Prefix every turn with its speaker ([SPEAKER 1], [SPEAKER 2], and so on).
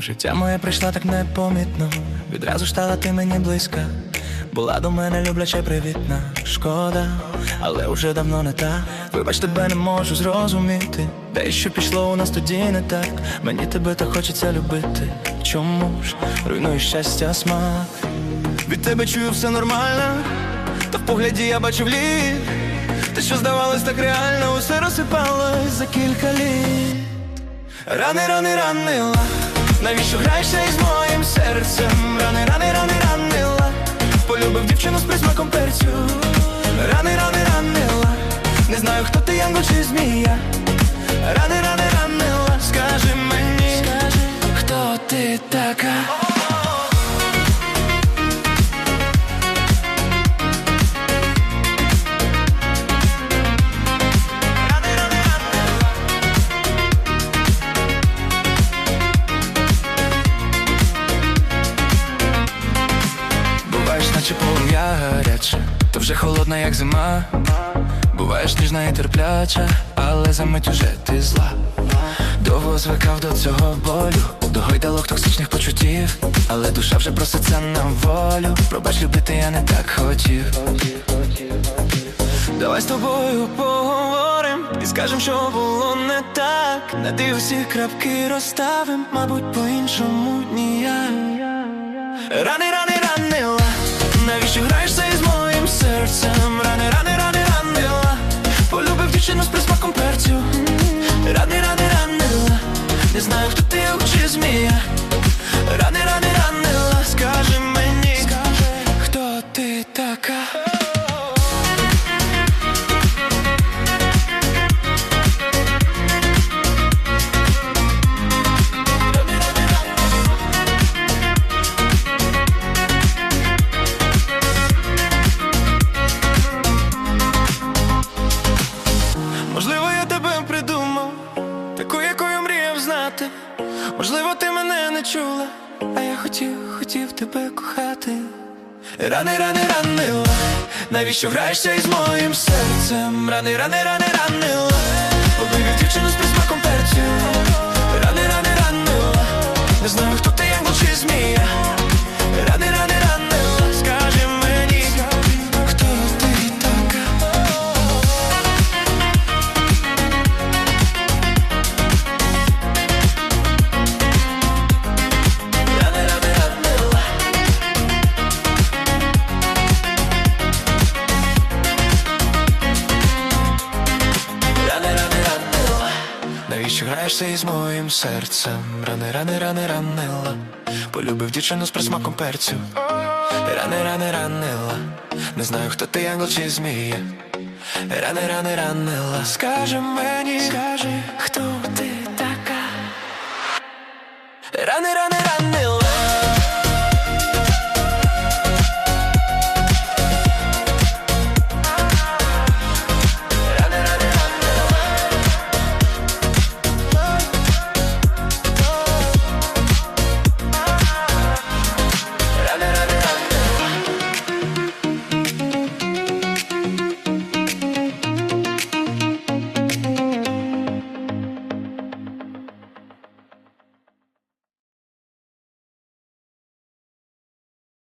[SPEAKER 1] Життя моє прийшла так непомітно, відразу ж стала ти мені близька. Була до мене любляча й привітна, шкода, але вже давно не так. Вибач, тебе не можу зрозуміти, дещо пішло у нас тоді не так. Мені тебе так хочеться любити, чому ж руйнує щастя смак? Від тебе чую все нормально, та в погляді я бачу вліт. Те, що здавалось так реально, усе розсипалось за кілька літ. Рани, рани, ранила, навіщо граєшся із моїм серцем? Рани, рани, рани, ранила, полюбив дівчину з присмаком перцю. Рани, рани, ранила, не знаю, хто ти, янгол чи змія. Рани, рани, ранила, скажи мені, хто ти така? Наче полум'я гаряче, то вже холодна, як зима. Буваєш ніжна і терпляча, але за мить уже ти зла. Довго звикав до цього болю, до гойдалок токсичних почуттів, але душа вже проситься на волю. Пробач, любити я не так хотів. Давай з тобою поговорим і скажем, що було не так. На ти усі крапки розставим, мабуть, по-іншому ніяк. Рани, рани, ранила, навіщо граєшся із моїм серцем? Рани, рани, рани, ранила, полюбив дівчину з присмаком перцю. Рани, рани, ранила, не знаю, хто ти, янгол чи змія. Рани, рани, ранила, скажи мені, хто ти така? Можливо, я тебе придумав, таку, якою мріяв знати. Можливо, ти мене не чула, а я хотів тебе кохати. Рани, рани, ранила, навіщо граєшся із моїм серцем? Рани, рани, рани, ранила, побив дівчину з присмаком перцю. Рани, рани, ранила, не знаю, хто ти, янгол чи змія. Рани, рани, ранила, скажи мені, хто ти така? Навіщо граєшся із моїм серцем? Рани, рани, рани, ранила, полюбив дівчину з присмаком перцю. Рани, рани, ранила, не знаю, хто ти, янгол чи змія. Рани, рани, ранила, скажи мені, хто